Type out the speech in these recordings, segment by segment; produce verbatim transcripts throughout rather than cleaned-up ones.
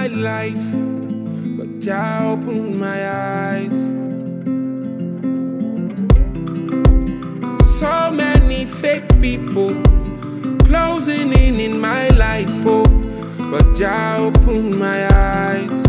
my life, but Jah opened my eyes. So many fake people closing in in my life, oh, but Jah opened my eyes.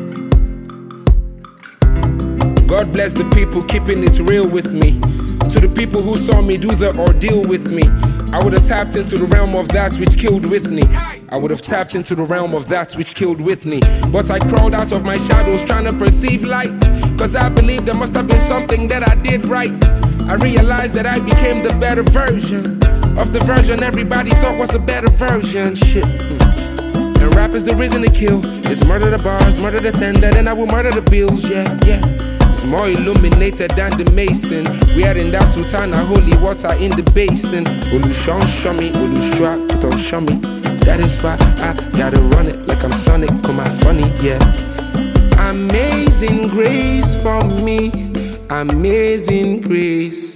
God bless the people keeping it real with me. To the people who saw me do the ordeal with me, I would have tapped into the realm of that which killed Whitney. I would have tapped into the realm of that which killed Whitney. But I crawled out of my shadows trying to perceive light, cause I believed there must have been something that I did right. I realized that I became the better version of the version everybody thought was a better version. Shit. And rap is the reason to kill. It's murder the bars, murder the tender, then I will murder the bills. Yeah, yeah. It's more illuminated than the mason. We are in that sultana, holy water in the basin. Olushon show me, Olushua put on show me. That is why I gotta run it like I'm Sonic, come out funny, yeah. Amazing grace for me, amazing grace.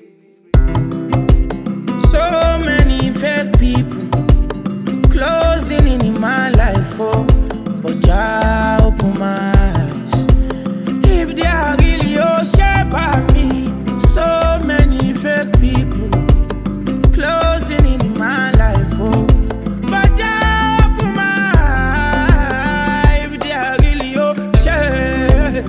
So many fake people closing in, in my life, oh, but Jah open my eyes. If they are really your shape of me, so many fake people closing in, in my life, oh, but Jah open my eyes. If they are really your shape,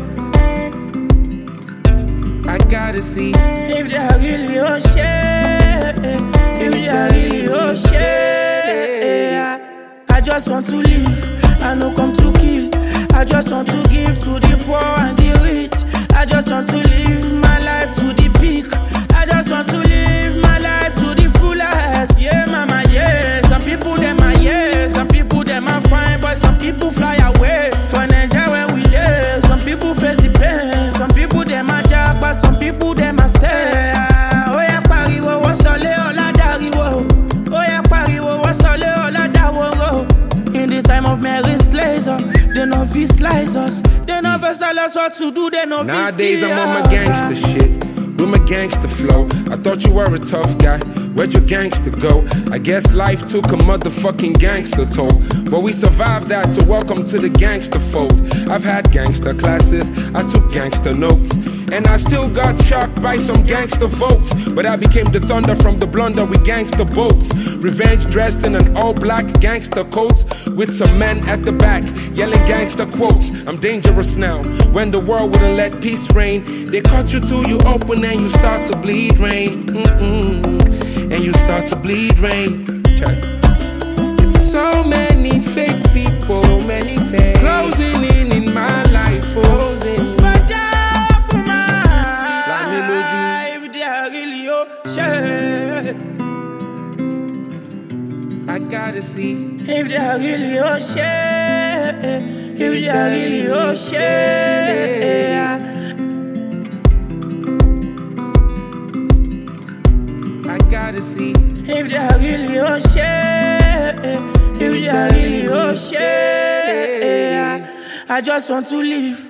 I gotta see. If they are really your shape, if they are really your shape, I just want to live, I no come to kill. I just want to give to the poor and the rich. I just want to live my life to the peak. I just want to live my life to the fullest. Yeah, mama, yeah. Some people them are yeah, some people them are fine, but some people fly away for Nigeria when we there. Some people face the pain, some people them are jack, but some people them are stay. Oh yeah, pariwo, what's all la dariwo. Oh yeah, pariwo, what's all la dawo. In the time of Mary's laser, they no be slice us. They never tell us what to do, they no be Nowadays I'm on my gangster shit, with my gangster flow. I thought you were a tough guy, where'd your gangster go? I guess life took a motherfucking gangster toll, but we survived that, so welcome to the gangster fold. I've had gangster classes, I took gangster notes, and I still got shocked by some gangster votes. But I became the thunder from the blunder with gangster bolts. Revenge dressed in an all-black gangster coat, with some men at the back yelling gangster quotes. I'm dangerous now, when the world wouldn't let peace reign. They cut you till you open and you start to bleed rain. Mm-mm. And you start to bleed rain. Check. It's so many fake people, so many fake closing in in my life, closing. I gotta see. If they are really your shit, if they are really your shit, I gotta see. If they are really your shit, if they are really your shit, I just want to live,